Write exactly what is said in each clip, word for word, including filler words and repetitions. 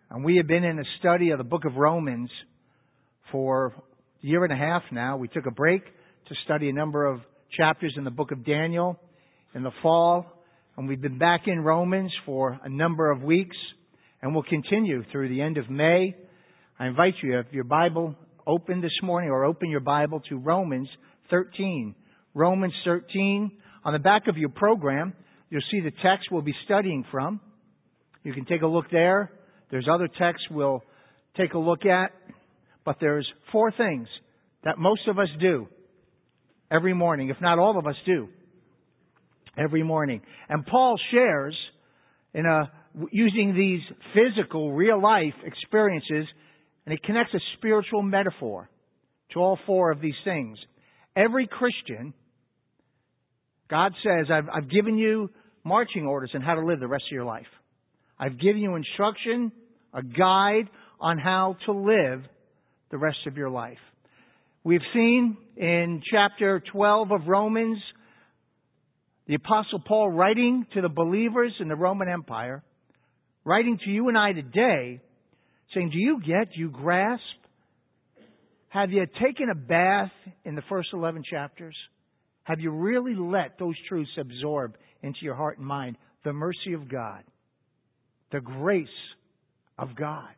And we have been in a study of the book of Romans for a year and a half now. We took a break to study a number of chapters in the book of Daniel in the fall. And we've been back in Romans for a number of weeks. And we'll continue through the end of May. I invite you, if your Bible open this morning, or open your Bible to Romans thirteen. Romans thirteen. On the back of your program, you'll see the text we'll be studying from. You can take a look there. There's other texts we'll take a look at. But there's four things that most of us do every morning, if not all of us do every morning. And Paul shares in a using these physical, real-life experiences, and it connects a spiritual metaphor to all four of these things. Every Christian, God says, I've, I've given you marching orders on how to live the rest of your life. I've given you instruction, a guide on how to live the rest of your life. We've seen in chapter twelve of Romans, the Apostle Paul writing to the believers in the Roman Empire, writing to you and I today, saying, do you get, do you grasp? Have you taken a bath in the first eleven chapters? Have you really let those truths absorb into your heart and mind? The mercy of God. The grace of God.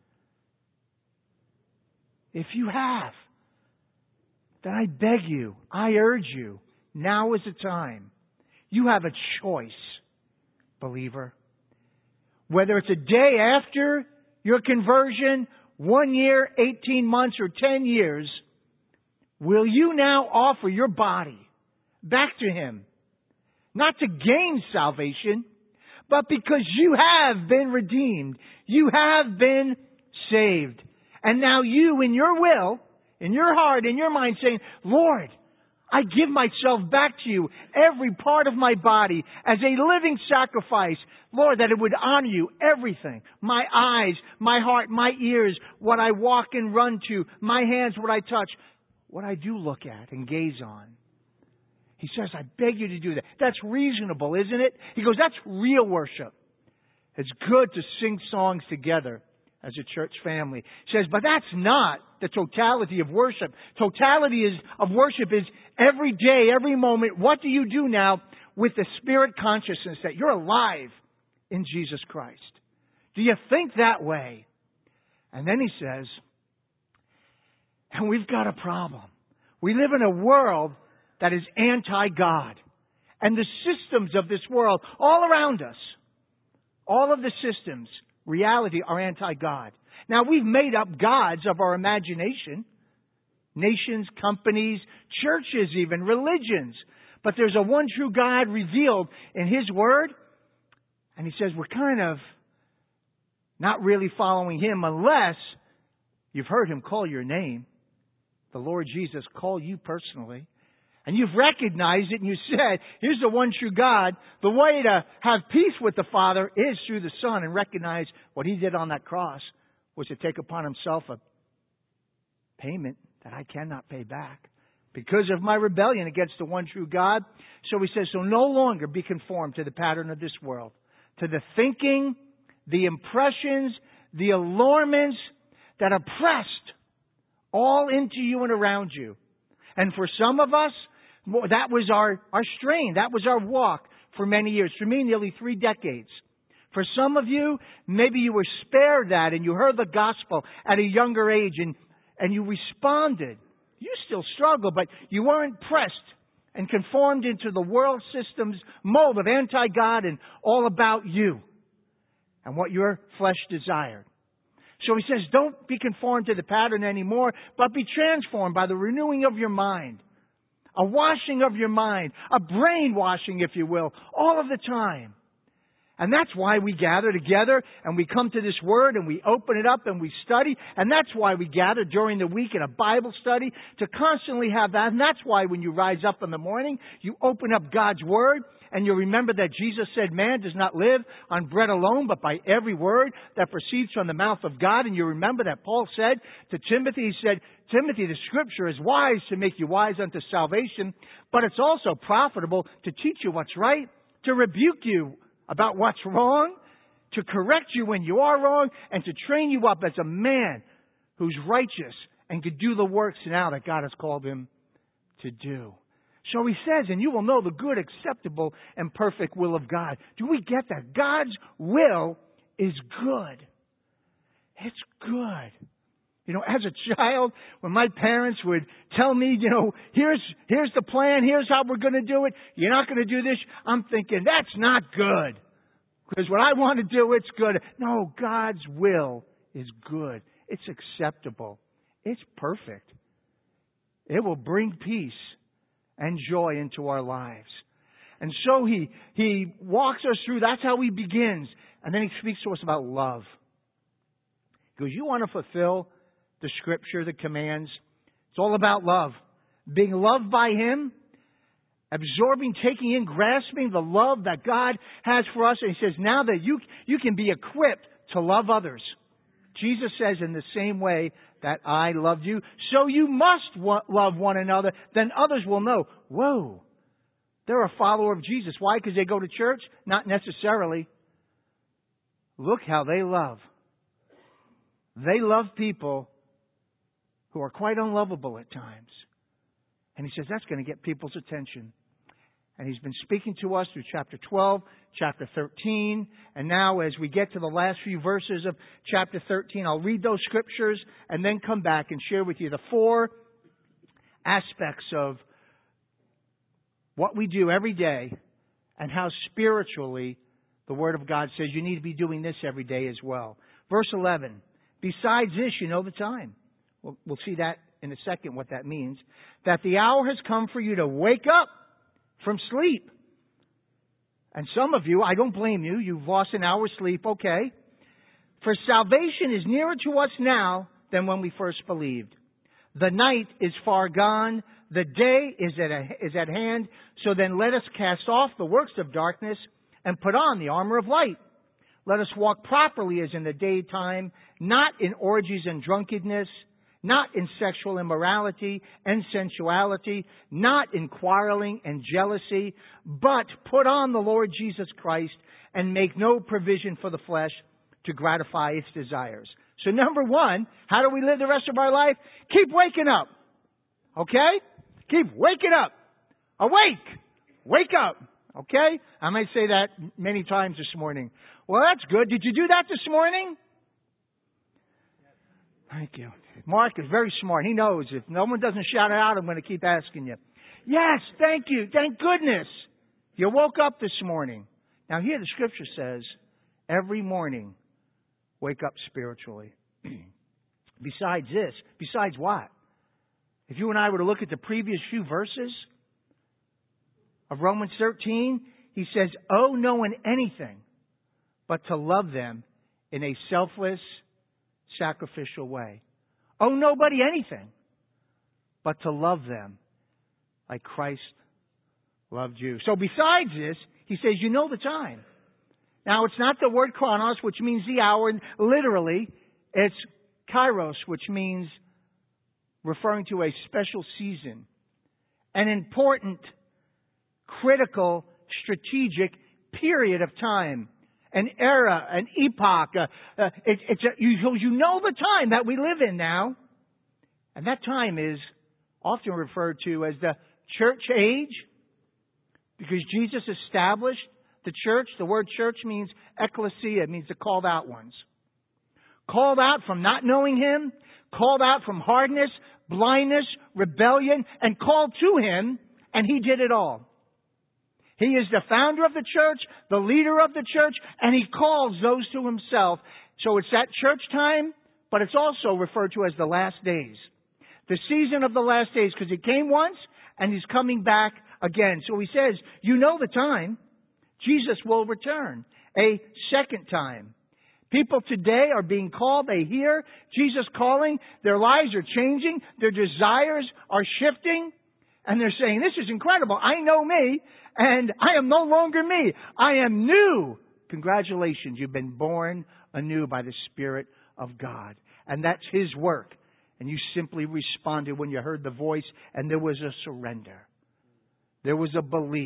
If you have, then I beg you, I urge you, now is the time. You have a choice, believer. Whether it's a day after your conversion, one year, eighteen months, or ten years, will you now offer your body back to Him? Not to gain salvation, but because you have been redeemed. You have been saved. And now you, in your will, in your heart, in your mind, saying, Lord, I give myself back to you, every part of my body, as a living sacrifice. Lord, that it would honor you, everything. My eyes, my heart, my ears, what I walk and run to, my hands, what I touch, what I do look at and gaze on. He says, I beg you to do that. That's reasonable, isn't it? He goes, that's real worship. It's good to sing songs together as a church family. He says, but that's not the totality of worship. Totality is of worship is every day, every moment. What do you do now with the spirit consciousness that you're alive in Jesus Christ? Do you think that way? And then he says, and we've got a problem. We live in a world that is anti-God. And the systems of this world all around us, all of the systems, reality, are anti-God. Now, we've made up gods of our imagination. Nations, companies, churches even, religions. But there's a one true God revealed in His Word. And He says we're kind of not really following Him unless you've heard Him call your name. The Lord Jesus call you personally. And you've recognized it and you said, here's the one true God. The way to have peace with the Father is through the Son, and recognize what He did on that cross was to take upon Himself a payment that I cannot pay back because of my rebellion against the one true God. So He says, so no longer be conformed to the pattern of this world, to the thinking, the impressions, the allurements that are pressed all into you and around you. And for some of us, that was our, our strain. That was our walk for many years. For me, nearly three decades. For some of you, maybe you were spared that and you heard the gospel at a younger age and, and you responded. You still struggle, but you weren't pressed and conformed into the world system's mold of anti-God and all about you and what your flesh desired. So he says, don't be conformed to the pattern anymore, but be transformed by the renewing of your mind. A washing of your mind. A brainwashing, if you will, all of the time. And that's why we gather together and we come to this Word and we open it up and we study. And that's why we gather during the week in a Bible study to constantly have that. And that's why when you rise up in the morning, you open up God's Word and you remember that Jesus said man does not live on bread alone, but by every word that proceeds from the mouth of God. And you remember that Paul said to Timothy, he said, Timothy, the Scripture is wise to make you wise unto salvation, but it's also profitable to teach you what's right, to rebuke you about what's wrong, to correct you when you are wrong, and to train you up as a man who's righteous and could do the works now that God has called him to do. So he says, and you will know the good, acceptable, and perfect will of God. Do we get that? God's will is good. It's good. You know, as a child, when my parents would tell me, you know, here's here's the plan, here's how we're going to do it, you're not going to do this, I'm thinking, that's not good. Because when I want to do, it's good. No, God's will is good. It's acceptable. It's perfect. It will bring peace and joy into our lives. And so he he walks us through. That's how he begins. And then he speaks to us about love. He goes, you want to fulfill the Scripture, the commands? It's all about love. Being loved by him, absorbing, taking in, grasping the love that God has for us. And he says, now that you, you can be equipped to love others. Jesus says, in the same way that I loved you, so you must wa- love one another. Then others will know, whoa, they're a follower of Jesus. Why? Because they go to church? Not necessarily. Look how they love. They love people who are quite unlovable at times. And he says that's going to get people's attention. And he's been speaking to us through chapter twelve, chapter thirteen. And now as we get to the last few verses of chapter thirteen, I'll read those scriptures and then come back and share with you the four aspects of what we do every day and how spiritually the Word of God says you need to be doing this every day as well. Verse eleven, besides this, you know the time. We'll, we'll see that in a second, what that means. That the hour has come for you to wake up from sleep. And some of you, I don't blame you, you've lost an hour's sleep, okay. For salvation is nearer to us now than when we first believed. The night is far gone, the day is at, a, is at hand, so then let us cast off the works of darkness and put on the armor of light. Let us walk properly as in the daytime, not in orgies and drunkenness, not in sexual immorality and sensuality, not in quarreling and jealousy, but put on the Lord Jesus Christ and make no provision for the flesh to gratify its desires. So number one, how do we live the rest of our life? Keep waking up. Okay? Keep waking up. Awake. Wake up. Okay? I might say that many times this morning. Well, that's good. Did you do that this morning? Thank you. Mark is very smart. He knows if no one doesn't shout it out, I'm going to keep asking you. Yes, thank you. Thank goodness. You woke up this morning. Now here the scripture says, every morning, wake up spiritually. Besides this, besides what? If you and I were to look at the previous few verses of Romans thirteen, he says, owe no one anything but to love them in a selfless, sacrificial way. Owe nobody anything but to love them like Christ loved you. So besides this, he says, you know the time. Now, it's not the word chronos, which means the hour. Literally, it's kairos, which means referring to a special season, an important, critical, strategic period of time, an era, an epoch. Uh, uh, it, it's a, you, you know the time that we live in now. And that time is often referred to as the church age, because Jesus established the church. The word church means ecclesia. It means the called out ones. Called out from not knowing Him, called out from hardness, blindness, rebellion, and called to Him, and He did it all. He is the founder of the church, the leader of the church, and He calls those to Himself. So it's that church time, but it's also referred to as the last days. The season of the last days, because He came once, and He's coming back again. So He says, you know the time. Jesus will return a second time. People today are being called. They hear Jesus calling. Their lives are changing. Their desires are shifting. And they're saying, this is incredible. I know me, and I am no longer me. I am new. Congratulations. You've been born anew by the Spirit of God. And that's His work. And you simply responded when you heard the voice, and there was a surrender. There was a belief.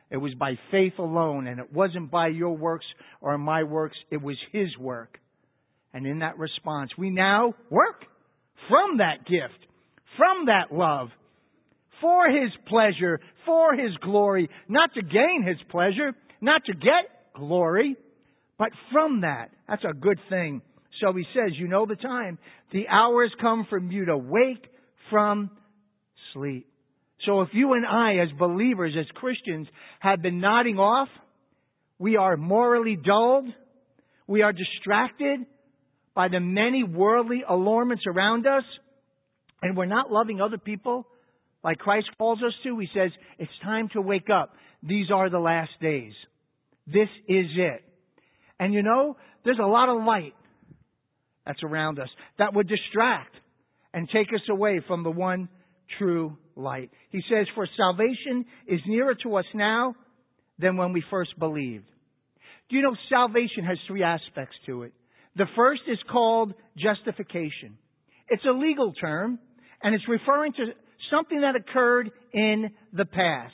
It was by faith alone, and it wasn't by your works or my works. It was His work. And in that response, we now work from that gift, from that love, for His pleasure, for His glory, not to gain His pleasure, not to get glory, but from that. That's a good thing. So He says, you know the time. The hour has come for you to wake from sleep. So if you and I, as believers, as Christians, have been nodding off, we are morally dulled, we are distracted by the many worldly allurements around us, and we're not loving other people like Christ calls us to, He says, it's time to wake up. These are the last days. This is it. And you know, there's a lot of light that's around us that would distract and take us away from the one true light. He says, for salvation is nearer to us now than when we first believed. Do you know salvation has three aspects to it? The first is called justification. It's a legal term, and it's referring to something that occurred in the past.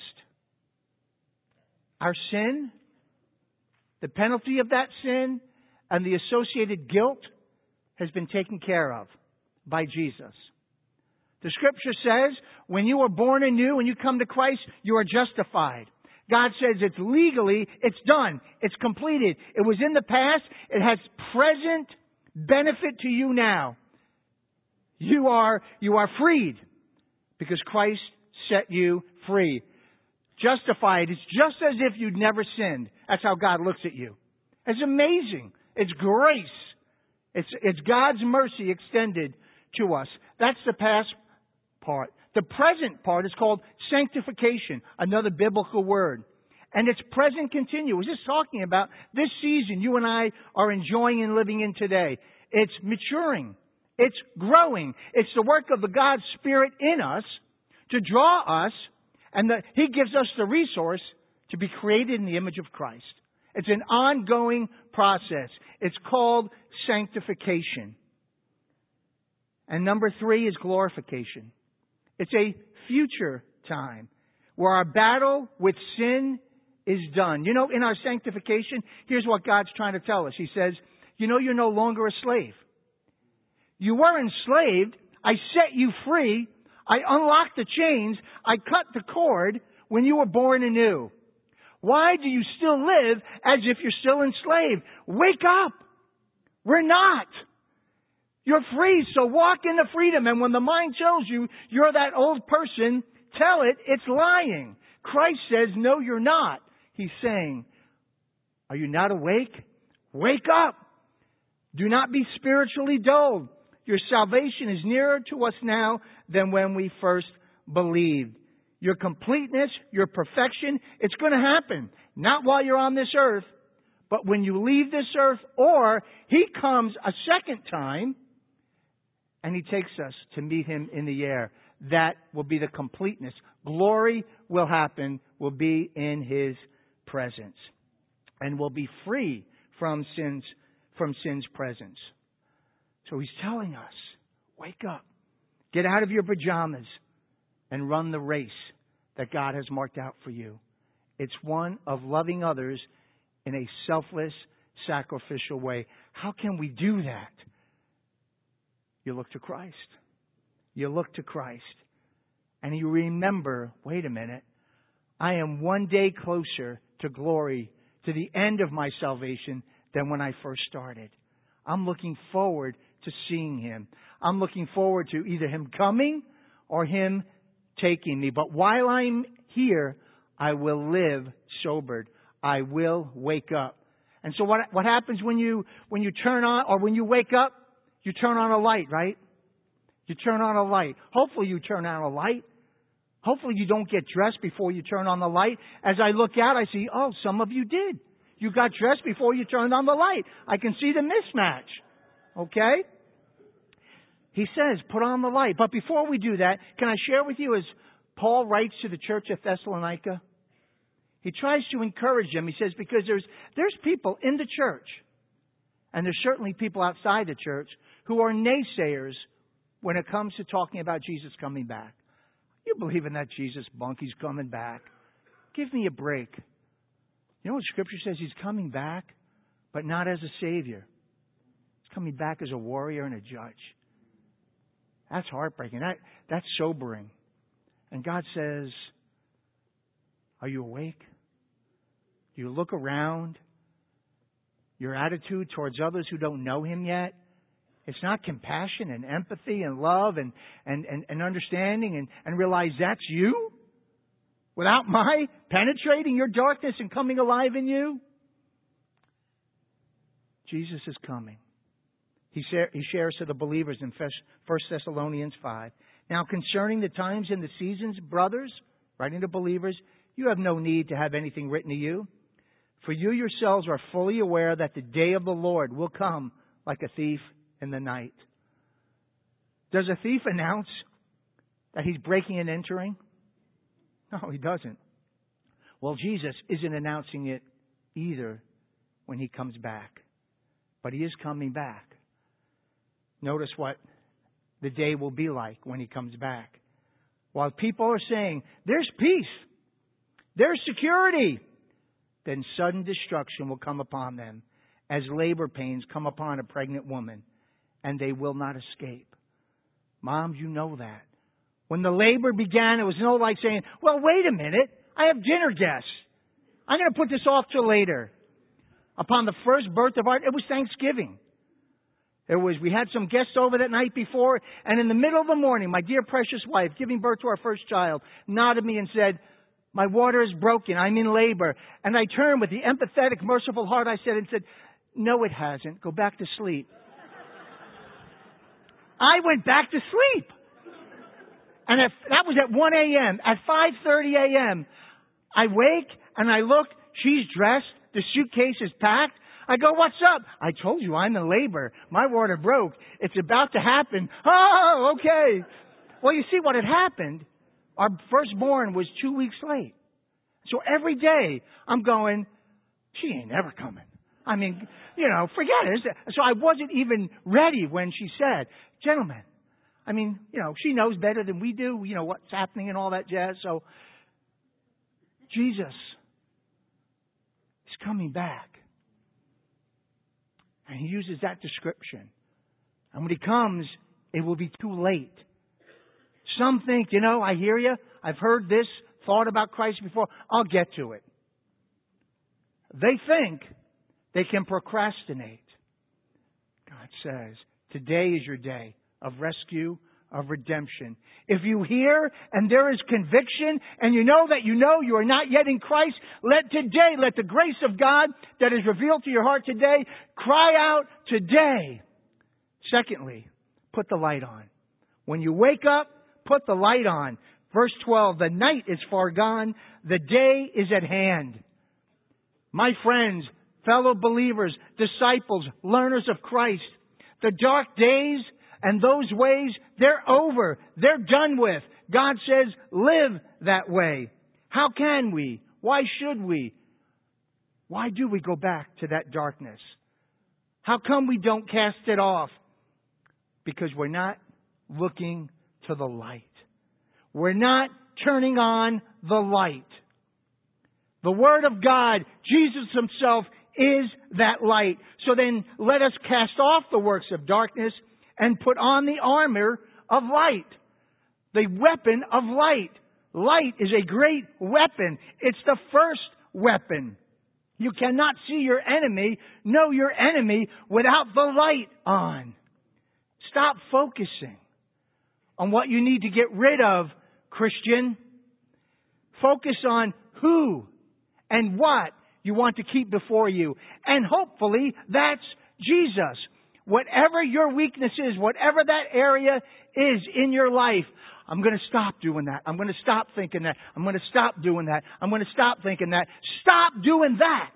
Our sin, the penalty of that sin, and the associated guilt has been taken care of by Jesus. The Scripture says, when you are born anew, when you come to Christ, you are justified. God says it's legally, it's done, it's completed. It was in the past, it has present benefit to you now. You are, you are freed because Christ set you free. Justified is just as if you'd never sinned. That's how God looks at you. It's amazing. It's grace. It's, it's God's mercy extended to us. That's the past part. The present part is called sanctification, another biblical word. And it's present continuous. It's talking about this season you and I are enjoying and living in today. It's maturing. It's growing. It's the work of the God's Spirit in us to draw us, and the, He gives us the resource to be created in the image of Christ. It's an ongoing process. It's called sanctification. And number three is glorification. It's a future time where our battle with sin is done. You know, in our sanctification, here's what God's trying to tell us. He says, you know, you're no longer a slave. You were enslaved. I set you free. I unlocked the chains. I cut the cord when you were born anew. Why do you still live as if you're still enslaved? Wake up. We're not. You're free, so walk in the freedom. And when the mind tells you you're that old person, tell it it's lying. Christ says, no, you're not. He's saying, are you not awake? Wake up. Do not be spiritually dulled. Your salvation is nearer to us now than when we first believed. Your completeness, your perfection, it's going to happen. Not while you're on this earth, but when you leave this earth, or He comes a second time and He takes us to meet Him in the air. That will be the completeness. Glory will happen, will be in His presence. And will be free from sin's, from sin's presence. So He's telling us, wake up. Get out of your pajamas and run the race that God has marked out for you. It's one of loving others in a selfless, sacrificial way. How can we do that? You look to Christ. You look to Christ. And you remember, wait a minute, I am one day closer to glory, to the end of my salvation, than when I first started. I'm looking forward to seeing Him. I'm looking forward to either Him coming or Him taking me. But while I'm here, I will live sobered. I will wake up. And so what, what happens when you, when you turn on, or when you wake up? You turn on a light, right? You turn on a light. Hopefully you turn on a light. Hopefully you don't get dressed before you turn on the light. As I look out, I see, oh, some of you did. You got dressed before you turned on the light. I can see the mismatch. Okay? He says, put on the light. But before we do that, can I share with you as Paul writes to the church of Thessalonica? He tries to encourage them. He says, because there's, there's people in the church, and there's certainly people outside the church, who are naysayers when it comes to talking about Jesus coming back. You believe in that Jesus bunk? He's coming back. Give me a break. You know what Scripture says? He's coming back, but not as a Savior. He's coming back as a warrior and a judge. That's heartbreaking. That, that's sobering. And God says, are you awake? Do you look around? Your attitude towards others who don't know Him yet? It's not compassion and empathy and love and, and, and, and understanding and, and realize that's you? Without my penetrating your darkness and coming alive in you? Jesus is coming. He, share, he shares to the believers in First Thessalonians five. Now concerning the times and the seasons, brothers, writing to believers, you have no need to have anything written to you. For you yourselves are fully aware that the day of the Lord will come like a thief in the night. Does a thief announce that he's breaking and entering? No, he doesn't. Well, Jesus isn't announcing it either when He comes back. But He is coming back. Notice what the day will be like when He comes back. While people are saying, there's peace, there's security, then sudden destruction will come upon them as labor pains come upon a pregnant woman, and they will not escape. Moms, you know that. When the labor began, it was no like saying, well, wait a minute, I have dinner guests. I'm going to put this off till later. Upon the first birth of our, it was Thanksgiving. It was, we had some guests over that night before, and in the middle of the morning, my dear precious wife, giving birth to our first child, nodded me and said, my water is broken, I'm in labor. And I turned with the empathetic, merciful heart I said and said, no, it hasn't. Go back to sleep. I went back to sleep. And if, that was at one a.m. At five thirty a.m., I wake and I look, she's dressed, the suitcase is packed. I go, what's up? I told you I'm in labor. My water broke. It's about to happen. Oh, okay. Well, you see what had happened. Our firstborn was two weeks late. So every day I'm going, she ain't ever coming. I mean, you know, forget it. So I wasn't even ready when she said, gentlemen, I mean, you know, she knows better than we do, you know, what's happening and all that jazz. So Jesus is coming back. And He uses that description. And when He comes, it will be too late. Some think, you know, I hear you. I've heard this, thought about Christ before. I'll get to it. They think they can procrastinate. God says, today is your day of rescue, of redemption. If you hear and there is conviction and you know that you know you are not yet in Christ, let today, let the grace of God that is revealed to your heart today, cry out today. Secondly, put the light on. When you wake up, put the light on. Verse twelve, the night is far gone, the day is at hand. My friends, fellow believers, disciples, learners of Christ, the dark days and those ways, they're over. They're done with. God says, live that way. How can we? Why should we? Why do we go back to that darkness? How come we don't cast it off? Because we're not looking to the light. We're not turning on the light. The Word of God, Jesus Himself, is that light. So then let us cast off the works of darkness and put on the armor of light. The weapon of light. Light is a great weapon. It's the first weapon. You cannot see your enemy, know your enemy, without the light on. Stop focusing on what you need to get rid of, Christian. Focus on who and what you want to keep before you. And hopefully that's Jesus. Whatever your weakness is, whatever that area is in your life, I'm going to stop doing that. I'm going to stop thinking that. I'm going to stop doing that. I'm going to stop thinking that. Stop doing that.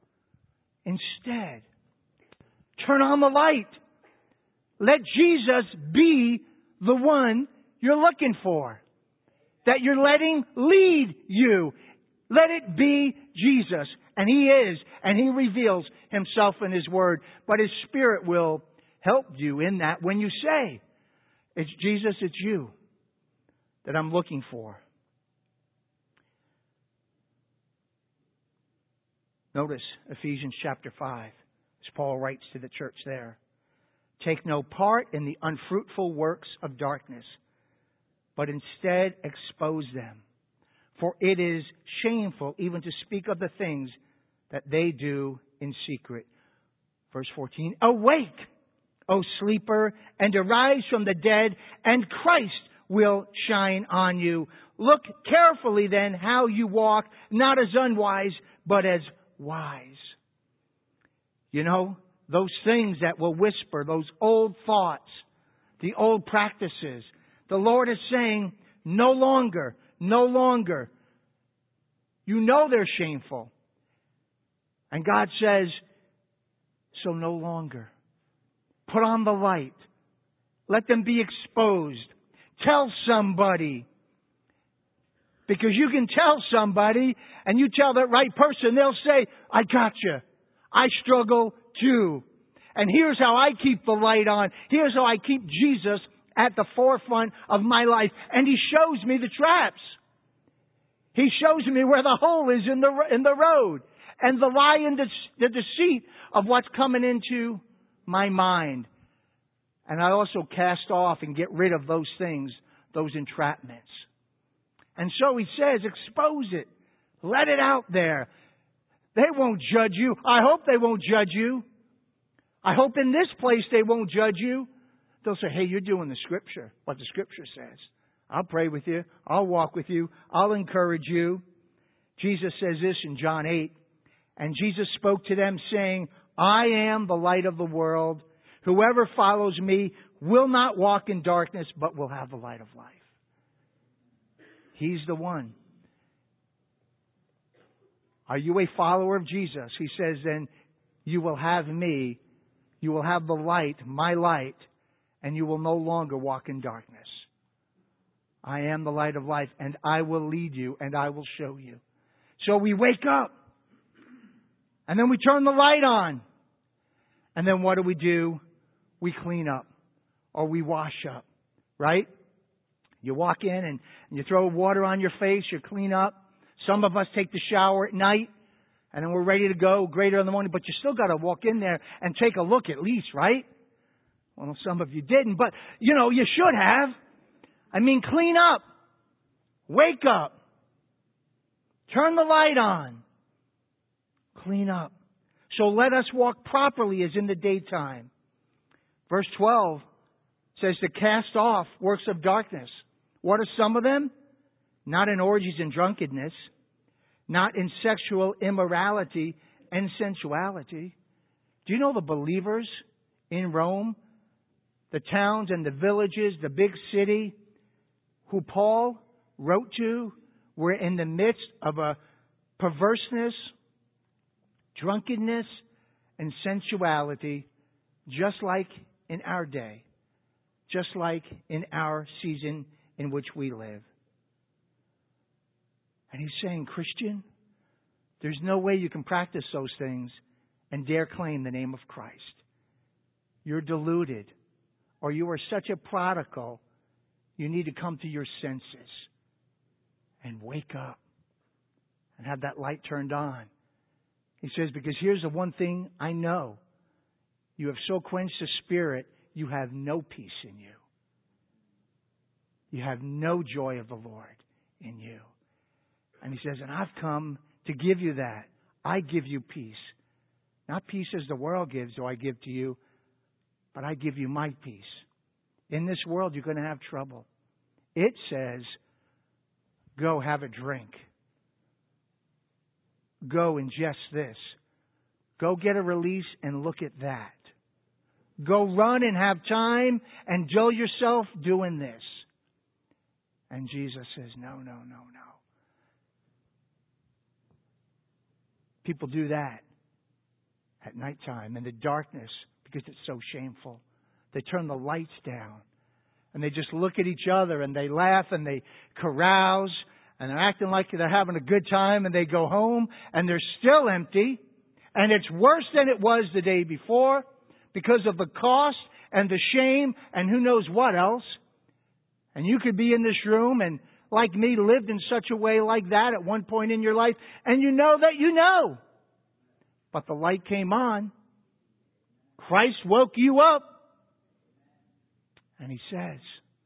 Instead, turn on the light. Let Jesus be the one you're looking for. That you're letting lead you. Let it be Jesus. And He is. And He reveals Himself in His Word. But His Spirit will help you in that when you say, it's Jesus, it's you that I'm looking for. Notice Ephesians chapter five, as Paul writes to the church there. Take no part in the unfruitful works of darkness, but instead expose them. For it is shameful even to speak of the things that they do in secret. Verse fourteen, awake, O sleeper, and arise from the dead, and Christ will shine on you. Look carefully then how you walk, not as unwise, but as wise. You know, those things that will whisper, those old thoughts, the old practices. The Lord is saying, no longer, no longer. You know they're shameful. And God says, so no longer. Put on the light. Let them be exposed. Tell somebody. Because you can tell somebody, and you tell that right person, they'll say, I got you. I struggle too. And here's how I keep the light on. Here's how I keep Jesus at the forefront of my life. And He shows me the traps. He shows me where the hole is in the in the road. And the lie and the, the deceit of what's coming into my mind. And I also cast off and get rid of those things, those entrapments. And so He says, expose it. Let it out there. They won't judge you. I hope they won't judge you. I hope in this place they won't judge you. They'll say, hey, you're doing the Scripture, what the Scripture says. I'll pray with you. I'll walk with you. I'll encourage you. Jesus says this in John eight. And Jesus spoke to them saying, I am the light of the world. Whoever follows me will not walk in darkness, but will have the light of life. He's the one. Are you a follower of Jesus? He says, then you will have me. You will have the light, my light, and you will no longer walk in darkness. I am the light of life, and I will lead you, and I will show you. So we wake up, and then we turn the light on. And then what do we do? We clean up, or we wash up, right? You walk in and you throw water on your face, you clean up. Some of us take the shower at night, and then we're ready to go, greater in the morning, but you still got to walk in there and take a look at least, right? Well, some of you didn't, but, you know, you should have. I mean, clean up. Wake up. Turn the light on. Clean up. So let us walk properly as in the daytime. Verse twelve says to cast off works of darkness. What are some of them? Not in orgies and drunkenness, not in sexual immorality and sensuality. Do you know the believers in Rome, the towns and the villages, the big city, who Paul wrote to, were in the midst of a perverseness, drunkenness, and sensuality, just like in our day, just like in our season in which we live. And he's saying, Christian, there's no way you can practice those things and dare claim the name of Christ. You're deluded, or you are such a prodigal, you need to come to your senses and wake up and have that light turned on. He says, because here's the one thing I know. You have so quenched the Spirit, you have no peace in you. You have no joy of the Lord in you. And he says, and I've come to give you that. I give you peace. Not peace as the world gives do I give to you, but I give you my peace. In this world, you're going to have trouble. It says, go have a drink. Go ingest this. Go get a release and look at that. Go run and have time and dull yourself doing this. And Jesus says, no, no, no, no. People do that at nighttime in the darkness because it's so shameful. They turn the lights down and they just look at each other and they laugh and they carouse and they're acting like they're having a good time, and they go home and they're still empty, and it's worse than it was the day before because of the cost and the shame and who knows what else. And you could be in this room and, like me, lived in such a way like that at one point in your life, and you know that you know. But the light came on. Christ woke you up. And He says,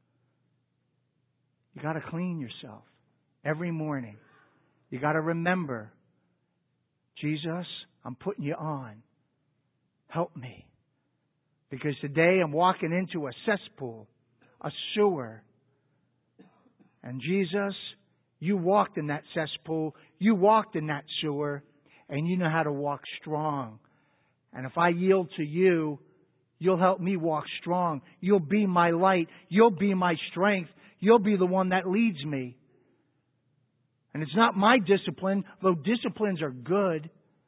you got to clean yourself every morning. You got to remember, Jesus, I'm putting you on. Help me. Because today I'm walking into a cesspool, a sewer. And Jesus, you walked in that cesspool. You walked in that sewer. And you know how to walk strong. And if I yield to you, you'll help me walk strong. You'll be my light. You'll be my strength. You'll be the one that leads me. And it's not my discipline, though disciplines are good.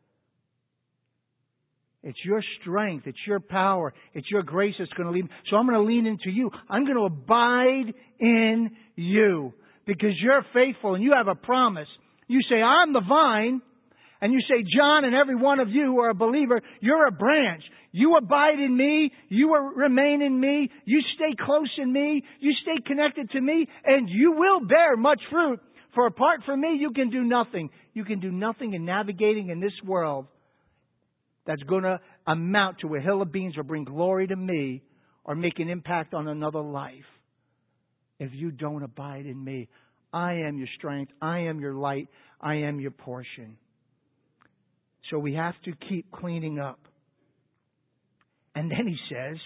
It's your strength. It's your power. It's your grace that's going to lead me. So I'm going to lean into you. I'm going to abide in you. Because you're faithful and you have a promise. You say, I'm the vine. And you say, John and every one of you who are a believer, you're a branch. You abide in me. You remain in me. You stay close in me. You stay connected to me. And you will bear much fruit. For apart from me, you can do nothing. You can do nothing in navigating in this world that's going to amount to a hill of beans or bring glory to me or make an impact on another life if you don't abide in me. I am your strength. I am your light. I am your portion. So we have to keep cleaning up. And then He says,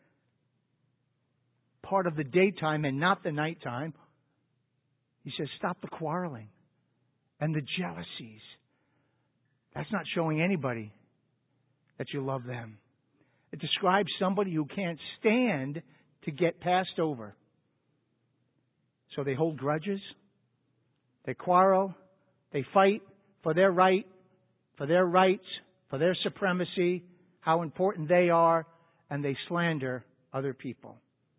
part of the daytime and not the nighttime, He says, stop the quarreling and the jealousies. That's not showing anybody that you love them. It describes somebody who can't stand to get passed over. So they hold grudges. They quarrel. They fight for their right, for their rights, for their supremacy, how important they are, and they slander other people.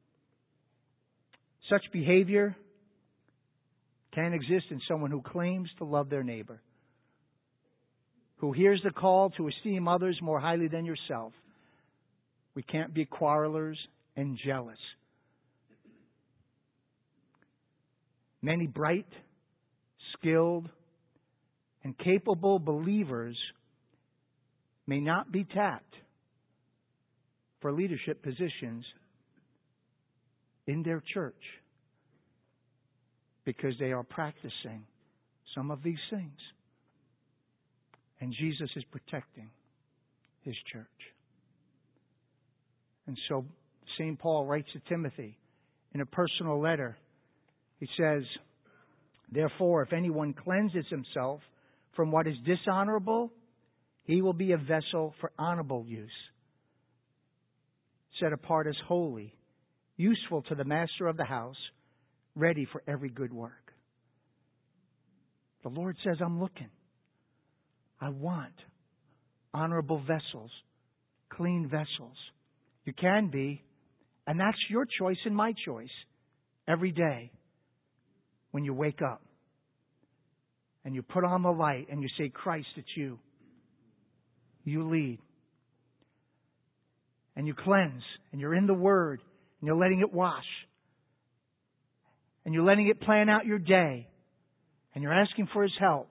Such behavior can exist in someone who claims to love their neighbor, who hears the call to esteem others more highly than yourself. We can't be quarrelers and jealous. Many bright, skilled, and capable believers may not be tapped for leadership positions in their church because they are practicing some of these things. And Jesus is protecting His church. And so Saint Paul writes to Timothy in a personal letter. He says, therefore, if anyone cleanses himself from what is dishonorable, he will be a vessel for honorable use, set apart as holy, useful to the master of the house, ready for every good work. The Lord says, I'm looking. I want honorable vessels, clean vessels. You can be, and that's your choice and my choice every day when you wake up and you put on the light and you say, Christ, it's you. You lead. And you cleanse, and you're in the Word, and you're letting it wash. And you're letting it plan out your day. And you're asking for His help.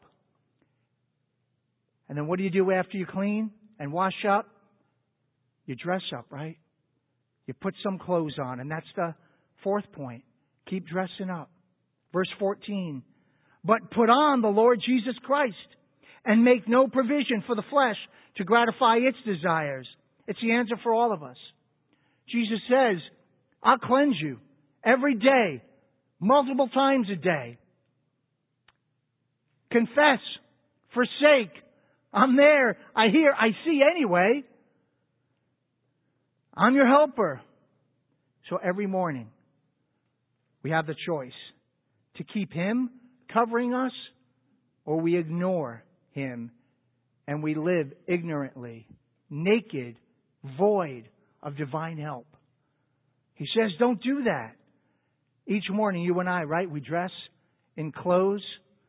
And then what do you do after you clean and wash up? You dress up, right? You put some clothes on. And that's the fourth point. Keep dressing up. Verse fourteen. But put on the Lord Jesus Christ and make no provision for the flesh to gratify its desires. It's the answer for all of us. Jesus says, I'll cleanse you every day, multiple times a day. Confess, forsake. I'm there. I hear, I see anyway. I'm your helper. So every morning, we have the choice to keep Him covering us, or we ignore Him and we live ignorantly, naked, void of divine help. He says, don't do that. Each morning, you and I, right, we dress in clothes.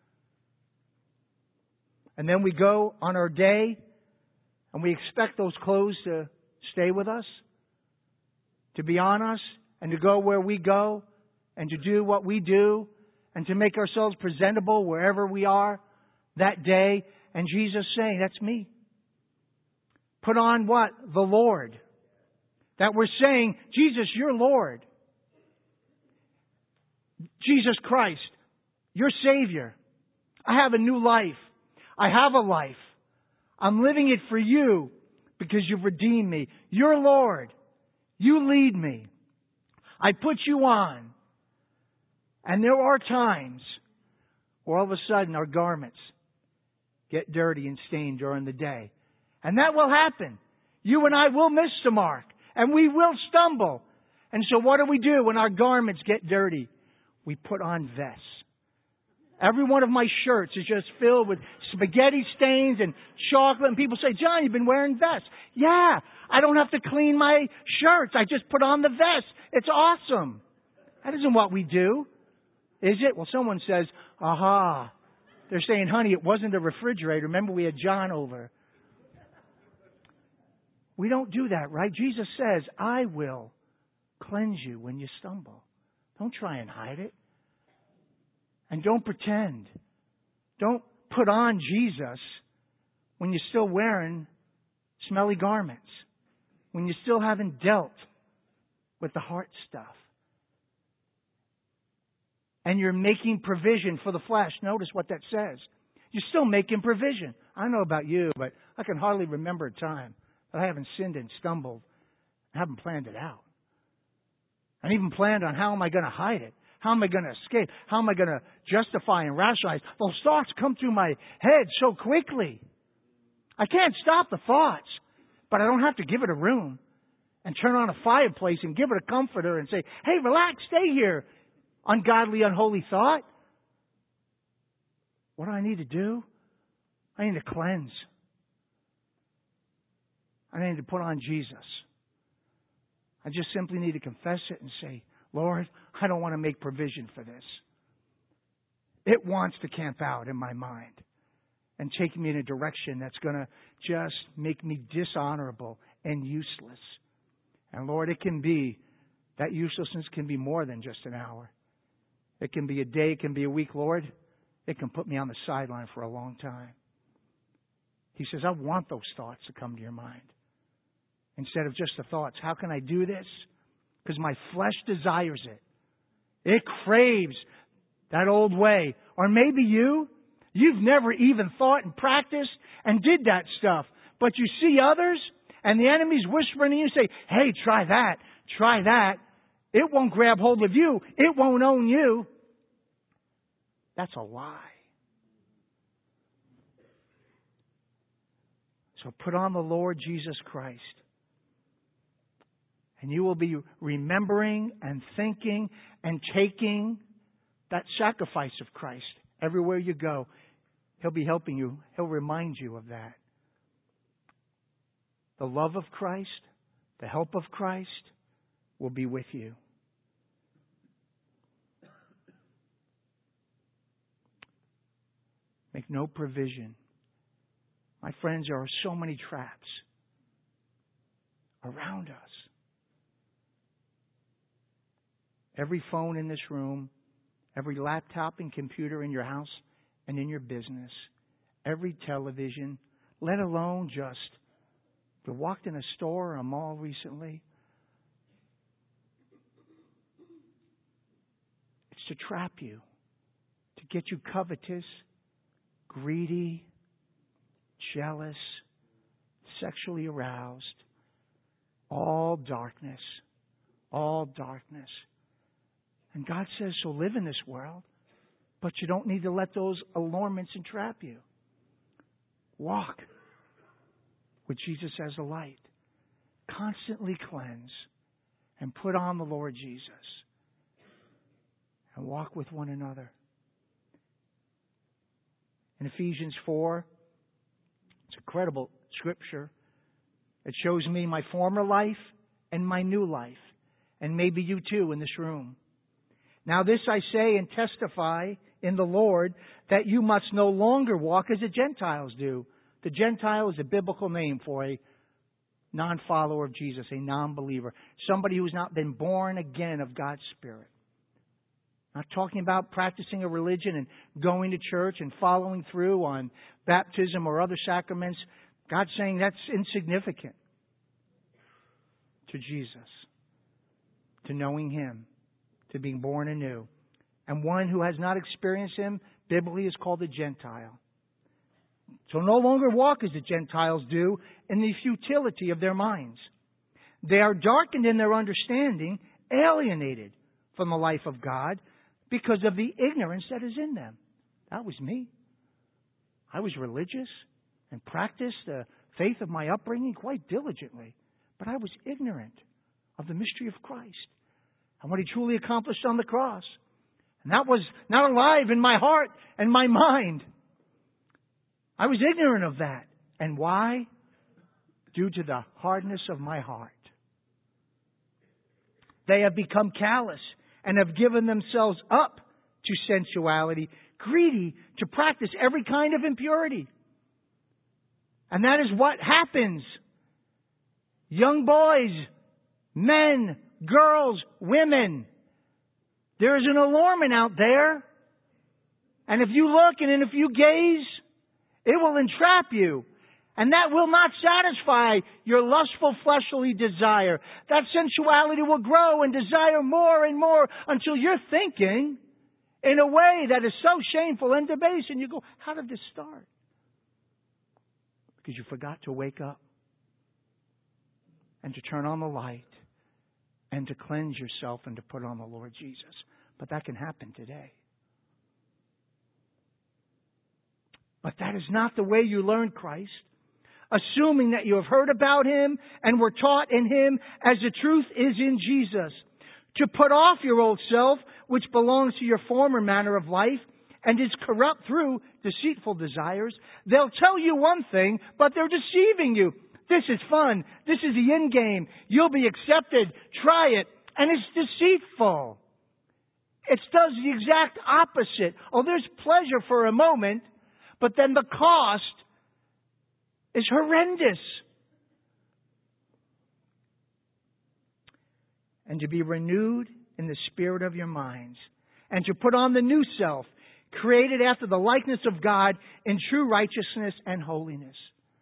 And then we go on our day and we expect those clothes to stay with us, to be on us, and to go where we go, and to do what we do, and to make ourselves presentable wherever we are that day. And Jesus saying, that's me. Put on what? The Lord. That we're saying, Jesus, you're Lord. Jesus Christ, your Savior. I have a new life. I have a life. I'm living it for you because you've redeemed me. You're Lord. You lead me. I put you on. And there are times where all of a sudden our garments get dirty and stained during the day. And that will happen. You and I will miss the mark. And we will stumble. And so what do we do when our garments get dirty? We put on vests. Every one of my shirts is just filled with spaghetti stains and chocolate. And people say, John, you've been wearing vests. Yeah, I don't have to clean my shirts. I just put on the vest. It's awesome. That isn't what we do, is it? Well, someone says, aha. They're saying, honey, it wasn't the refrigerator. Remember, we had John over. We don't do that, right? Jesus says, I will cleanse you when you stumble. Don't try and hide it. And don't pretend. Don't put on Jesus when you're still wearing smelly garments. When you still haven't dealt with the heart stuff. And you're making provision for the flesh. Notice what that says. You're still making provision. I don't know about you, but I can hardly remember a time that I haven't sinned and stumbled. I haven't planned it out. And even planned on how am I going to hide it? How am I going to escape? How am I going to justify and rationalize? Those thoughts come through my head so quickly. I can't stop the thoughts, but I don't have to give it a room and turn on a fireplace and give it a comforter and say, hey, relax, stay here, ungodly, unholy thought. What do I need to do? I need to cleanse. I need to put on Jesus. I just simply need to confess it and say, Lord, I don't want to make provision for this. It wants to camp out in my mind and take me in a direction that's going to just make me dishonorable and useless. And Lord, it can be, that uselessness can be more than just an hour. It can be a day, it can be a week, Lord. It can put me on the sideline for a long time. He says, I want those thoughts to come to your mind. Instead of just the thoughts. How can I do this? Because my flesh desires it. It craves that old way. Or maybe you, you've never even thought and practiced and did that stuff. But you see others and the enemy's whispering to you, say, hey, try that, try that. It won't grab hold of you. It won't own you. That's a lie. So put on the Lord Jesus Christ. And you will be remembering and thinking and taking that sacrifice of Christ everywhere you go. He'll be helping you. He'll remind you of that. The love of Christ, the help of Christ will be with you. Make no provision. My friends, there are so many traps around us. Every phone in this room, every laptop and computer in your house and in your business, every television, let alone just, if you walked in a store or a mall recently, it's to trap you, to get you covetous, greedy, jealous, sexually aroused, all darkness, all darkness. And God says, so live in this world, but you don't need to let those allurements entrap you. Walk with Jesus as a light. Constantly cleanse and put on the Lord Jesus. And walk with one another. In Ephesians four, it's incredible scripture. It shows me my former life and my new life. And maybe you too in this room. Now this I say and testify in the Lord, that you must no longer walk as the Gentiles do. The Gentile is a biblical name for a non-follower of Jesus, a non-believer. Somebody who's not been born again of God's Spirit. Not talking about practicing a religion and going to church and following through on baptism or other sacraments. God's saying that's insignificant to Jesus, to knowing Him, to being born anew. And one who has not experienced Him, biblically, is called a Gentile. So no longer walk as the Gentiles do in the futility of their minds. They are darkened in their understanding, alienated from the life of God because of the ignorance that is in them. That was me. I was religious and practiced the faith of my upbringing quite diligently. But I was ignorant of the mystery of Christ and what He truly accomplished on the cross. And that was not alive in my heart and my mind. I was ignorant of that. And why? Due to the hardness of my heart. They have become callous and have given themselves up to sensuality, greedy to practice every kind of impurity. And that is what happens. Young boys, men, girls, women. There is an allurement out there. And if you look and if you gaze, it will entrap you. And that will not satisfy your lustful fleshly desire. That sensuality will grow and desire more and more until you're thinking in a way that is so shameful and debased. And you go, how did this start? Because you forgot to wake up and to turn on the light and to cleanse yourself and to put on the Lord Jesus. But that can happen today. But that is not the way you learn Christ. Assuming that you have heard about Him and were taught in Him as the truth is in Jesus. To put off your old self, which belongs to your former manner of life and is corrupt through deceitful desires. They'll tell you one thing, but they're deceiving you. This is fun. This is the end game. You'll be accepted. Try it. And it's deceitful. It does the exact opposite. Oh, there's pleasure for a moment, but then the cost is horrendous. And to be renewed in the spirit of your minds. And to put on the new self, created after the likeness of God in true righteousness and holiness.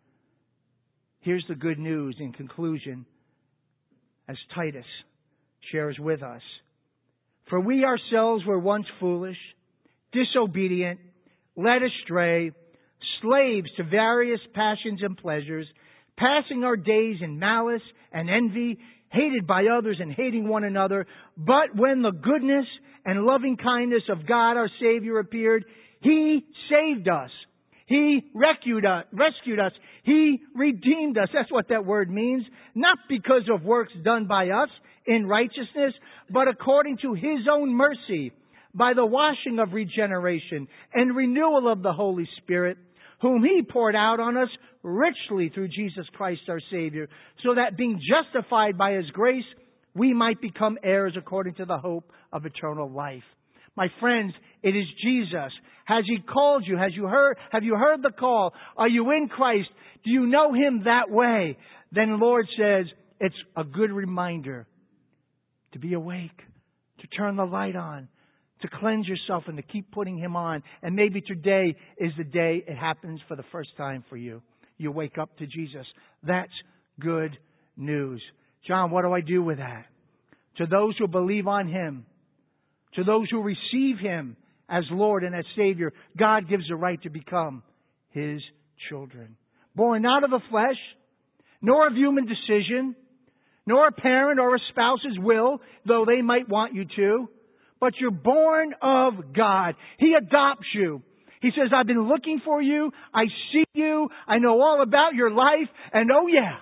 Here's the good news in conclusion, as Titus shares with us. For we ourselves were once foolish, disobedient, led astray, slaves to various passions and pleasures, passing our days in malice and envy, hated by others and hating one another. But when the goodness and loving kindness of God our Savior appeared, He saved us. He rescued us. rescued us. He redeemed us. That's what that word means. Not because of works done by us in righteousness, but according to His own mercy, by the washing of regeneration and renewal of the Holy Spirit, whom He poured out on us richly through Jesus Christ our Savior, so that being justified by His grace, we might become heirs according to the hope of eternal life. My friends, it is Jesus. Has He called you? Has you heard, have you heard the call? Are you in Christ? Do you know Him that way? Then the Lord says, it's a good reminder to be awake, to turn the light on, to cleanse yourself and to keep putting Him on. And maybe today is the day it happens for the first time for you. You wake up to Jesus. That's good news. John, what do I do with that? To those who believe on Him, to those who receive Him as Lord and as Savior, God gives the right to become His children. Born not of the flesh, nor of human decision, nor a parent or a spouse's will, though they might want you to, but you're born of God. He adopts you. He says, I've been looking for you. I see you. I know all about your life. And oh yeah,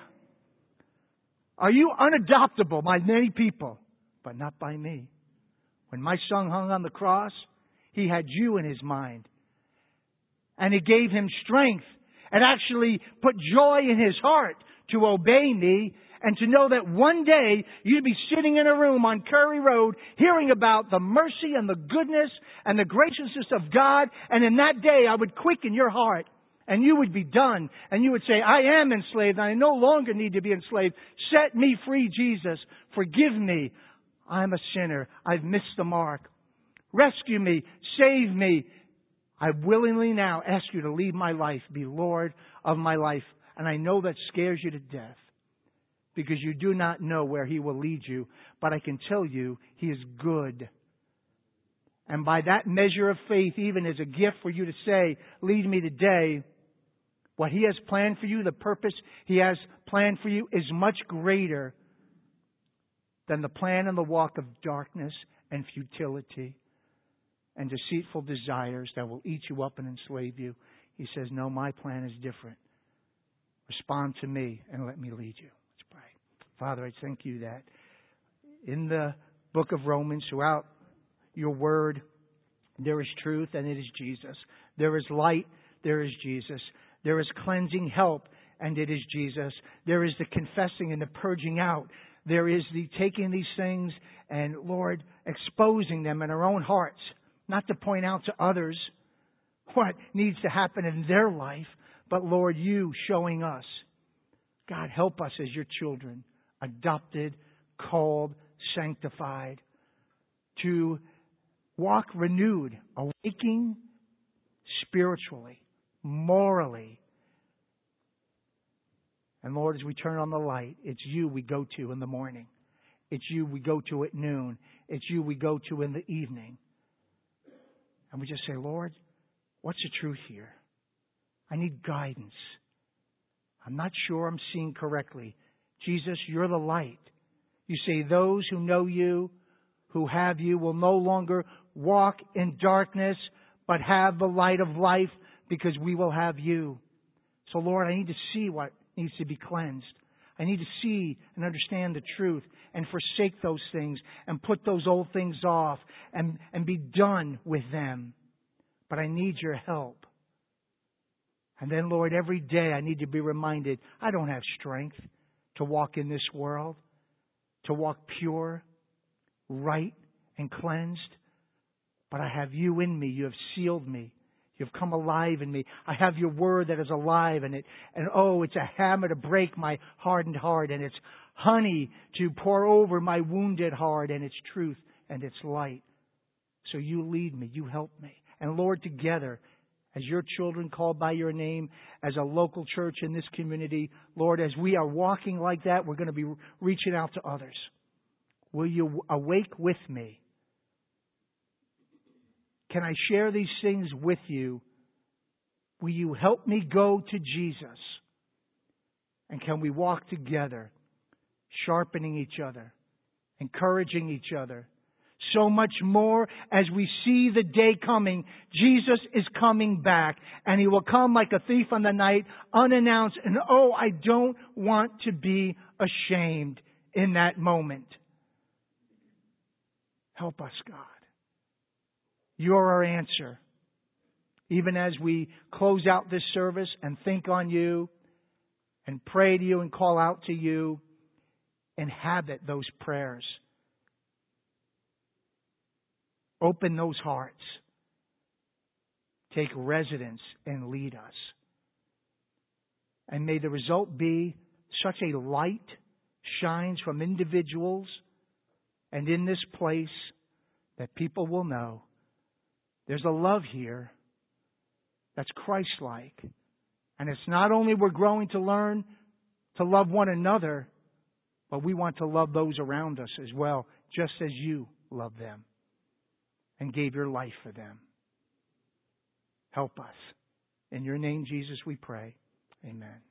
are you unadoptable by many people, but not by me. When my son hung on the cross, He had you in His mind. And it gave Him strength and actually put joy in His heart to obey me and to know that one day you'd be sitting in a room on Curry Road hearing about the mercy and the goodness and the graciousness of God. And in that day I would quicken your heart and you would be done. And you would say, I am enslaved and I no longer need to be enslaved. Set me free, Jesus. Forgive me. I'm a sinner. I've missed the mark. Rescue me. Save me. I willingly now ask you to lead my life, be Lord of my life. And I know that scares you to death because you do not know where He will lead you. But I can tell you, He is good. And by that measure of faith, even as a gift for you to say, lead me today, what He has planned for you, the purpose He has planned for you is much greater than the plan and the walk of darkness and futility and deceitful desires that will eat you up and enslave you. He says, no, my plan is different. Respond to me and let me lead you. Let's pray. Father, I thank you that in the book of Romans, throughout your word, there is truth and it is Jesus. There is light, there is Jesus. There is cleansing help and it is Jesus. There is the confessing and the purging out. There is the taking these things and, Lord, exposing them in our own hearts, not to point out to others what needs to happen in their life, but, Lord, you showing us. God, help us as your children, adopted, called, sanctified, to walk renewed, awaking spiritually, morally. And Lord, as we turn on the light, it's you we go to in the morning. It's you we go to at noon. It's you we go to in the evening. And we just say, Lord, what's the truth here? I need guidance. I'm not sure I'm seeing correctly. Jesus, you're the light. You say those who know you, who have you, will no longer walk in darkness, but have the light of life because we will have you. So Lord, I need to see what needs to be cleansed. I need to see and understand the truth and forsake those things and put those old things off and, and be done with them. But I need your help. And then, Lord, every day I need to be reminded I don't have strength to walk in this world, to walk pure, right, and cleansed. But I have you in me. You have sealed me. You've come alive in me. I have your word that is alive in it. And oh, it's a hammer to break my hardened heart. And it's honey to pour over my wounded heart. And it's truth and it's light. So you lead me. You help me. And Lord, together, as your children called by your name, as a local church in this community, Lord, as we are walking like that, we're going to be reaching out to others. Will you awake with me? Can I share these things with you? Will you help me go to Jesus? And can we walk together, sharpening each other, encouraging each other? So much more as we see the day coming. Jesus is coming back, and He will come like a thief in the night, unannounced. And oh, I don't want to be ashamed in that moment. Help us, God. You're our answer. Even as we close out this service and think on you and pray to you and call out to you, inhabit those prayers. Open those hearts. Take residence and lead us. And may the result be such a light shines from individuals and in this place that people will know there's a love here that's Christ-like. And it's not only we're growing to learn to love one another, but we want to love those around us as well, just as you love them and gave your life for them. Help us. In your name, Jesus, we pray. Amen.